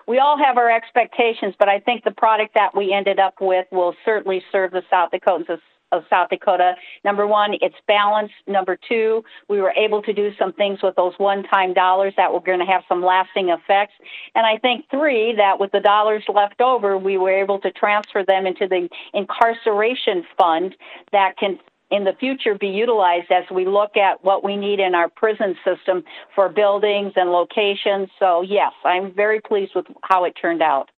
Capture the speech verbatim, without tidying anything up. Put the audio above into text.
we all have our expectations, but I think the product that we ended up with will certainly serve the South Dakotans of of South Dakota. Number one, it's balanced. Number two, we were able to do some things with those one-time dollars that were going to have some lasting effects. And I think three, that with the dollars left over, we were able to transfer them into the incarceration fund that can in the future be utilized as we look at what we need in our prison system for buildings and locations. So yes, I'm very pleased with how it turned out.